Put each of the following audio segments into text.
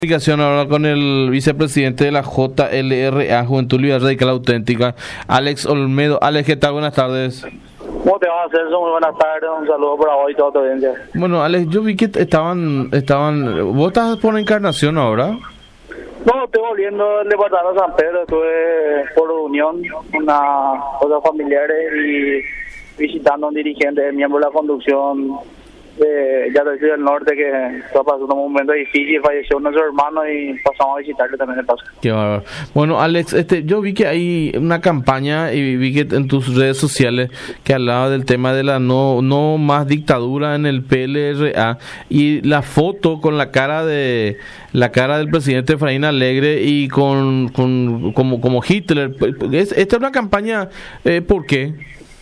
Comunicación ahora con el vicepresidente de la JLRA, Juventud Liberal Radical Auténtica, Alex Olmedo. Alex, ¿qué tal? Buenas tardes. ¿Cómo te vas, Celso? Muy buenas tardes, un saludo para vos y toda tu audiencia. Bueno, Alex, yo vi que estaban, ¿vos estás por Encarnación ahora? No, estoy volviendo del departamento de San Pedro, estuve por reunión con unas cosas familiares y visitando a un dirigente, miembro de la conducción de Yatay del Norte, que está pasando un momento difícil, falleció uno de sus hermanos y pasamos a visitarle también de paso. Qué bárbaro. Bueno, Alex, yo vi que hay una campaña y vi que en tus redes sociales que hablaba del tema de la no más dictadura en el PLRA y la foto con la cara del presidente Efraín Alegre y como Hitler. Esta es una campaña, ¿por qué?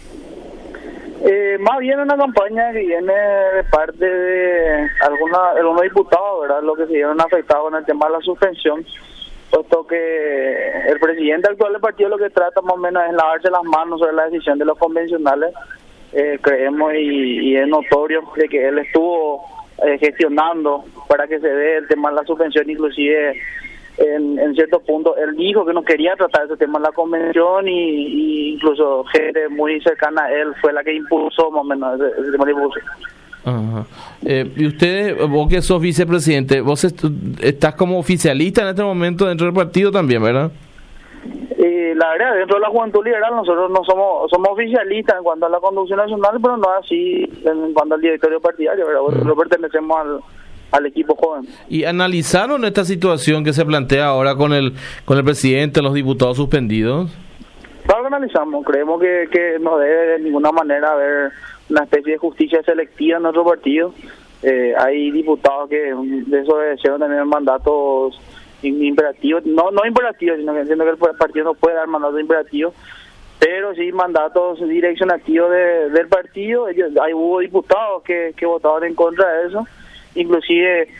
Más bien una campaña que viene de parte de algunos diputados, ¿verdad? Los que se vieron afectados con el tema de la suspensión, puesto que el presidente actual del partido lo que trata más o menos es lavarse las manos sobre la decisión de los convencionales. Creemos y es notorio de que él estuvo gestionando para que se dé el tema de la suspensión, inclusive en cierto punto él dijo que no quería tratar ese tema en la convención y incluso gente muy cercana a él fue la que impulsó más o menos ese tema de impulso. Ajá. Y usted, vos que sos vicepresidente, vos estás como oficialista en este momento dentro del partido también, ¿verdad? La verdad, dentro de la Juventud Liberal nosotros no somos oficialistas en cuanto a la conducción nacional, pero no así en cuanto al directorio partidario, ¿verdad? Nosotros pertenecemos al equipo joven. ¿Y analizaron esta situación que se plantea ahora con el presidente, los diputados suspendidos? Claro que analizamos, creemos que no debe de ninguna manera haber una especie de justicia selectiva en nuestro partido. Hay diputados que desobedecieron también mandatos imperativos, no imperativos, sino que entiendo que el partido no puede dar mandatos imperativos, pero sí mandatos direccionativos del partido. Hubo diputados que votaron en contra de eso, inclusive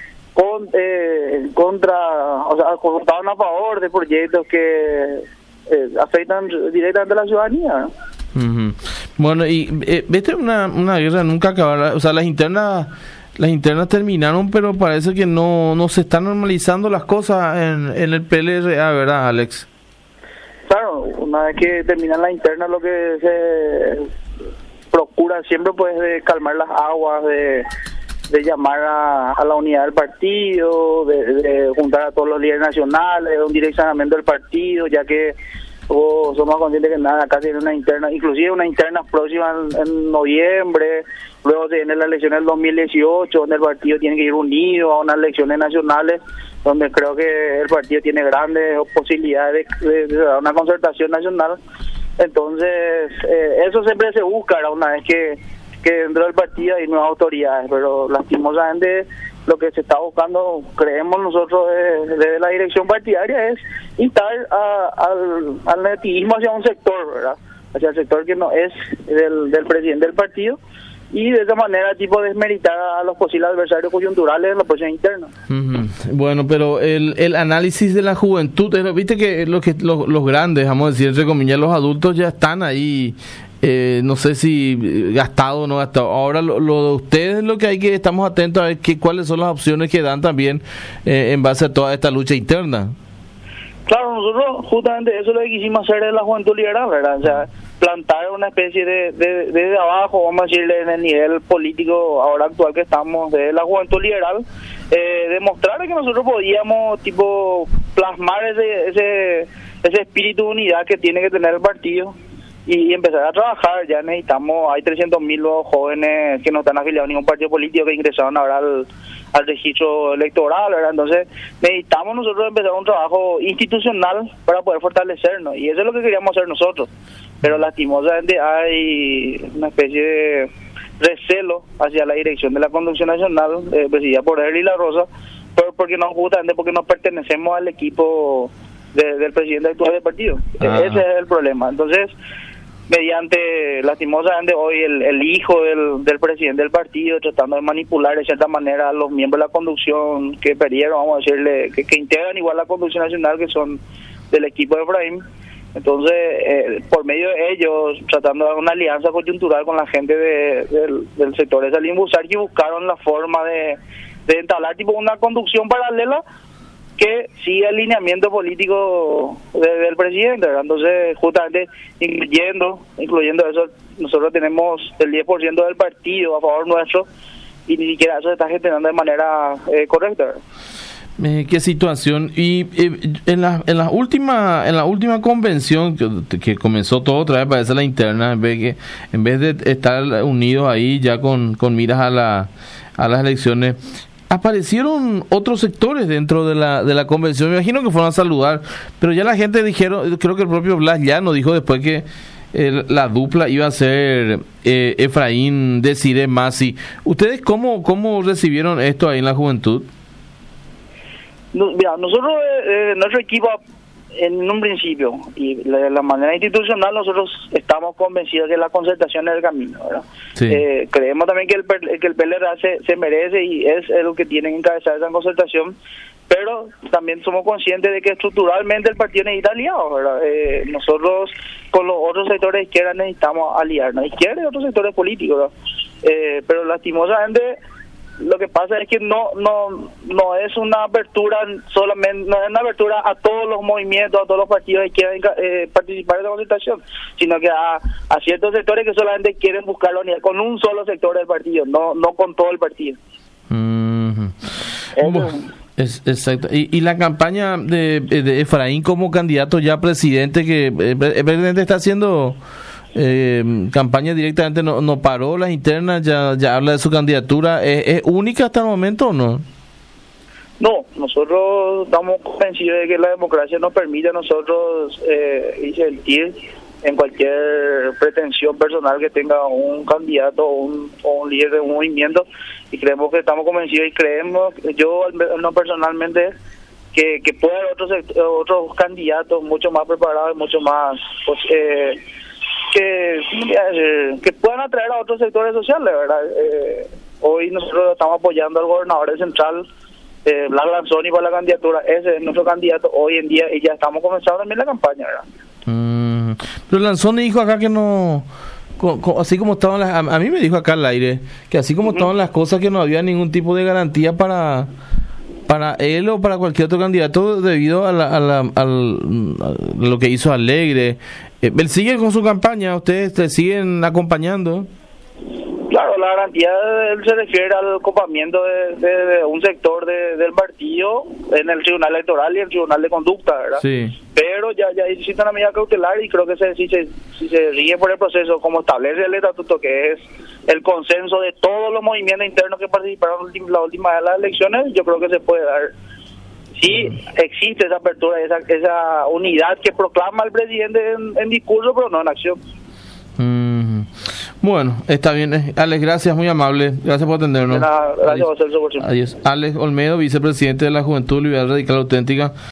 votaron a favor de proyectos que afectan directamente a la ciudadanía. Uh-huh. Bueno, y vete una guerra nunca acabará, o sea, las internas terminaron, pero parece que no se están normalizando las cosas en el PLRA, ¿verdad, Alex? Claro, una vez que terminan las internas, lo que se procura siempre pues de calmar las aguas, de llamar a la unidad del partido, de juntar a todos los líderes nacionales, de un direccionamiento del partido, ya que somos conscientes que nada, acá tiene una interna, inclusive una interna próxima en noviembre, luego tiene la elección del 2018, donde el partido tiene que ir unido a unas elecciones nacionales, donde creo que el partido tiene grandes posibilidades de dar una concertación nacional. Entonces, eso siempre se busca, ¿verdad? Una vez que dentro del partido hay nuevas autoridades, pero lastimosamente lo que se está buscando, creemos nosotros desde la dirección partidaria, es instar al negativismo hacia un sector, ¿verdad? Hacia el sector que no es del presidente del partido, y de esa manera tipo desmeritar a los posibles adversarios coyunturales en la posición interna. Uh-huh. Bueno, pero el análisis de la juventud, viste que los grandes, vamos a decir, entre comillas, los adultos ya están ahí. No sé si gastado o no gastado. Ahora lo de ustedes, lo que hay que estamos atentos a ver cuáles son las opciones que dan también en base a toda esta lucha interna. Claro, nosotros justamente eso es lo que quisimos hacer en la Juventud Liberal, ¿verdad? O sea, plantar una especie de abajo, vamos a decirle, en el nivel político ahora actual que estamos, de la Juventud Liberal, demostrar que nosotros podíamos plasmar ese espíritu de unidad que tiene que tener el partido y empezar a trabajar. Ya necesitamos, hay 300.000 nuevos jóvenes que no están afiliados a ningún partido político, que ingresaron ahora al registro electoral, ¿verdad? Entonces necesitamos nosotros empezar un trabajo institucional para poder fortalecernos, y eso es lo que queríamos hacer nosotros, pero lastimosamente hay una especie de recelo hacia la dirección de la conducción nacional, presidida por Erly La Rosa, porque no pertenecemos al equipo del presidente actual del partido. Ese es el problema. Entonces, lastimosamente hoy el hijo del presidente del partido, tratando de manipular de cierta manera a los miembros de la conducción que perdieron, vamos a decirle, que integran igual la conducción nacional, que son del equipo de Efraín. Entonces, por medio de ellos, tratando de dar una alianza coyuntural con la gente del sector de Salim Busar, que buscaron la forma de entablar tipo una conducción paralela que sigue el lineamiento político del presidente, ¿verdad? Entonces, justamente incluyendo eso, nosotros tenemos el 10% del partido a favor nuestro y ni siquiera eso se está gestionando de manera correcta, ¿verdad? ¿Qué situación? Y en la última convención que comenzó todo otra vez, parece la interna, en vez de estar unidos ahí ya con miras a las elecciones, aparecieron otros sectores dentro de la convención. Me imagino que fueron a saludar, pero ya la gente dijeron, creo que el propio Blas ya nos dijo después que la dupla iba a ser Efraín Desiré Masi. ¿Ustedes cómo recibieron esto ahí en la juventud? Mira, nosotros, nuestro equipo, en un principio, y de la manera institucional, nosotros estamos convencidos de que la concertación es el camino, ¿verdad? Sí. Creemos también que el PLRA se merece y es el que tiene que encabezar esa concertación, pero también somos conscientes de que estructuralmente el partido necesita aliados, ¿verdad? Nosotros con los otros sectores de izquierda necesitamos aliarnos, izquierda y otros sectores políticos, ¿verdad? Pero lastimosamente lo que pasa es que no es una apertura solamente, no es una apertura a todos los movimientos, a todos los partidos que quieran participar en la concertación, sino que a ciertos sectores que solamente quieren buscar la unidad con un solo sector del partido, no con todo el partido. Exacto. Y la campaña de Efraín como candidato ya presidente, que el presidente está haciendo campaña directamente, no paró las internas, ya habla de su candidatura. ¿Es única hasta el momento o no? No, nosotros estamos convencidos de que la democracia nos permite a nosotros disentir en cualquier pretensión personal que tenga un candidato o un líder de un movimiento, y creemos que estamos convencidos y creemos, yo no personalmente, que puede haber otros candidatos mucho más preparados, mucho más que puedan atraer a otros sectores sociales, ¿verdad? Hoy nosotros estamos apoyando al gobernador central, Blas Lanzoni, para la candidatura. Ese es nuestro candidato hoy en día y ya estamos comenzando también la campaña, ¿verdad? Pero Lanzoni dijo acá que no, así como estaban a mí me dijo acá al aire que así como estaban las cosas, que no había ningún tipo de garantía para él o para cualquier otro candidato debido a lo que hizo Alegre. Él sigue con su campaña, ustedes te siguen acompañando. Claro, la garantía de él se refiere al copamiento de un sector del partido en el tribunal electoral y el tribunal de conducta, ¿verdad? Sí. Pero ya existe una medida cautelar y creo que si se sigue por el proceso como establece el estatuto, que es el consenso de todos los movimientos internos que participaron la última de las elecciones, yo creo que se puede dar. Sí, existe esa apertura, esa unidad que proclama el presidente en discurso, pero no en acción. Bueno, está bien. Alex, gracias, muy amable. Gracias por atendernos. Gracias a vos, Celso, por siempre. Adiós. Alex Olmedo, vicepresidente de la Juventud Liberal Radical Auténtica.